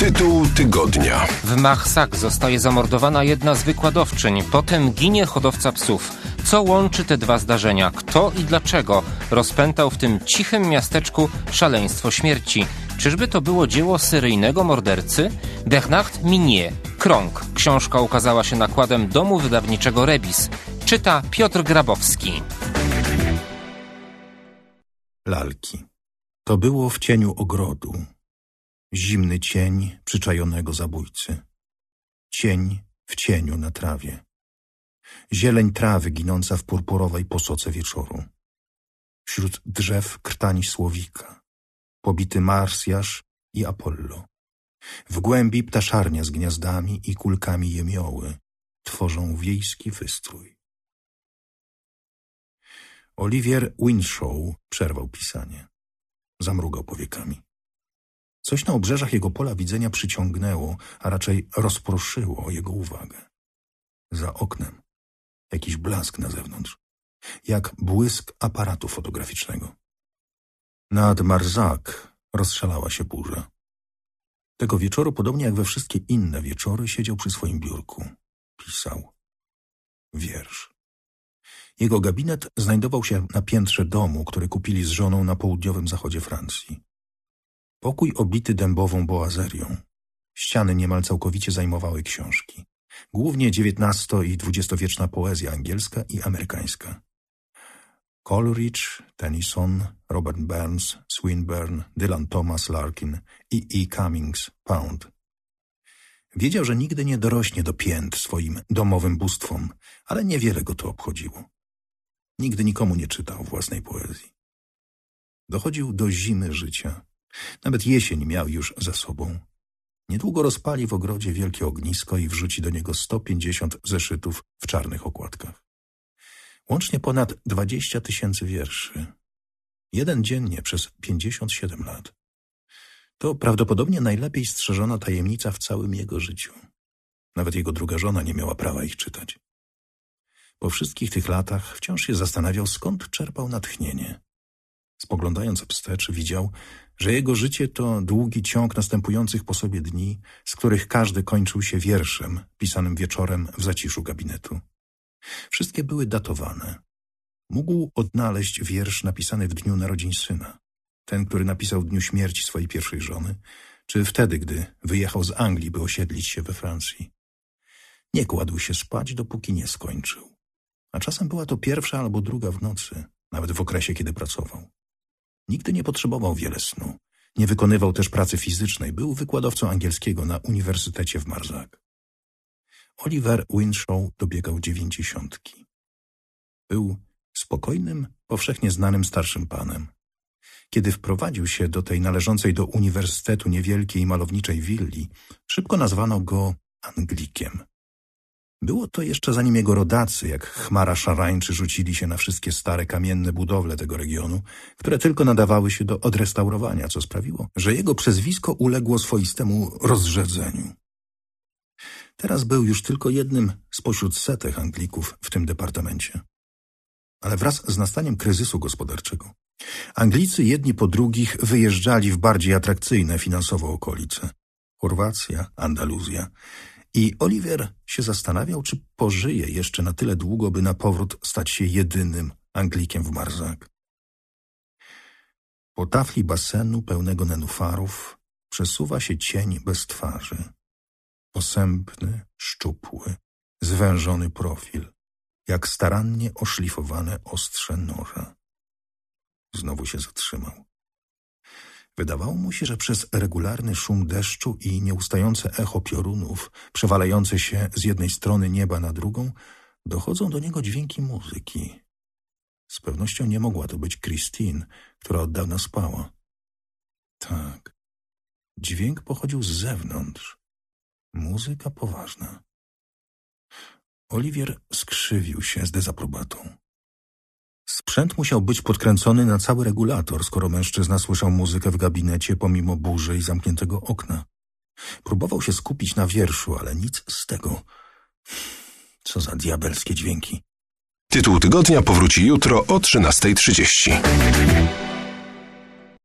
Tytuł tygodnia. W Marsac zostaje zamordowana jedna z wykładowczyń. Potem ginie hodowca psów. Co łączy te dwa zdarzenia? Kto i dlaczego rozpętał w tym cichym miasteczku szaleństwo śmierci? Czyżby to było dzieło seryjnego mordercy? Bernard Minier. Krąg. Książka ukazała się nakładem domu wydawniczego Rebis. Czyta Piotr Grabowski. Lalki. To było w cieniu ogrodu. Zimny cień przyczajonego zabójcy. Cień w cieniu na trawie. Zieleń trawy ginąca w purpurowej posoce wieczoru. Wśród drzew krtań słowika. Pobity Marsjasz i Apollo. W głębi ptaszarnia z gniazdami i kulkami jemioły tworzą wiejski wystrój. Olivier Winshaw przerwał pisanie. Zamrugał powiekami. Coś na obrzeżach jego pola widzenia przyciągnęło, a raczej rozproszyło jego uwagę. Za oknem jakiś blask na zewnątrz, jak błysk aparatu fotograficznego. Nad Marsac rozszalała się burza. Tego wieczoru, podobnie jak we wszystkie inne wieczory, siedział przy swoim biurku. Pisał wiersz. Jego gabinet znajdował się na piętrze domu, który kupili z żoną na południowym zachodzie Francji. Pokój obity dębową boazerią. Ściany niemal całkowicie zajmowały książki. Głównie XIX- i XX-wieczna poezja angielska i amerykańska. Coleridge, Tennyson, Robert Burns, Swinburne, Dylan Thomas, Larkin i E. Cummings, Pound. Wiedział, że nigdy nie dorośnie do pięt swoim domowym bóstwom, ale niewiele go to obchodziło. Nigdy nikomu nie czytał własnej poezji. Dochodził do zimy życia. Nawet jesień miał już za sobą. Niedługo rozpali w ogrodzie wielkie ognisko i wrzuci do niego 150 zeszytów w czarnych okładkach. Łącznie ponad 20 000 wierszy. Jeden dziennie przez 57 lat. To prawdopodobnie najlepiej strzeżona tajemnica w całym jego życiu. Nawet jego druga żona nie miała prawa ich czytać. Po wszystkich tych latach wciąż się zastanawiał, skąd czerpał natchnienie. Spoglądając wstecz, widział, że jego życie to długi ciąg następujących po sobie dni, z których każdy kończył się wierszem pisanym wieczorem w zaciszu gabinetu. Wszystkie były datowane. Mógł odnaleźć wiersz napisany w dniu narodzin syna, ten, który napisał w dniu śmierci swojej pierwszej żony, czy wtedy, gdy wyjechał z Anglii, by osiedlić się we Francji. Nie kładł się spać, dopóki nie skończył. A czasem była to pierwsza albo druga w nocy, nawet w okresie, kiedy pracował. Nigdy nie potrzebował wiele snu. Nie wykonywał też pracy fizycznej. Był wykładowcą angielskiego na uniwersytecie w Marsac. Oliver Winshaw dobiegał 90. Był spokojnym, powszechnie znanym starszym panem. Kiedy wprowadził się do tej należącej do uniwersytetu niewielkiej malowniczej willi, szybko nazwano go Anglikiem. Było to jeszcze zanim jego rodacy, jak chmara szarańczy, rzucili się na wszystkie stare kamienne budowle tego regionu, które tylko nadawały się do odrestaurowania, co sprawiło, że jego przezwisko uległo swoistemu rozrzedzeniu. Teraz był już tylko jednym spośród setek Anglików w tym departamencie. Ale wraz z nastaniem kryzysu gospodarczego Anglicy jedni po drugich wyjeżdżali w bardziej atrakcyjne finansowo okolice. Chorwacja, Andaluzja. I Oliver się zastanawiał, czy pożyje jeszcze na tyle długo, by na powrót stać się jedynym Anglikiem w Marsac. Po tafli basenu pełnego nenufarów przesuwa się cień bez twarzy. Posępny, szczupły, zwężony profil, jak starannie oszlifowane ostrze noża. Znowu się zatrzymał. Wydawało mu się, że przez regularny szum deszczu i nieustające echo piorunów, przewalające się z jednej strony nieba na drugą, dochodzą do niego dźwięki muzyki. Z pewnością nie mogła to być Christine, która od dawna spała. Tak, dźwięk pochodził z zewnątrz. Muzyka poważna. Olivier skrzywił się z dezaprobatą. Sprzęt musiał być podkręcony na cały regulator, skoro mężczyzna słyszał muzykę w gabinecie pomimo burzy i zamkniętego okna. Próbował się skupić na wierszu, ale nic z tego. Co za diabelskie dźwięki. Tytuł tygodnia powróci jutro o 13:30.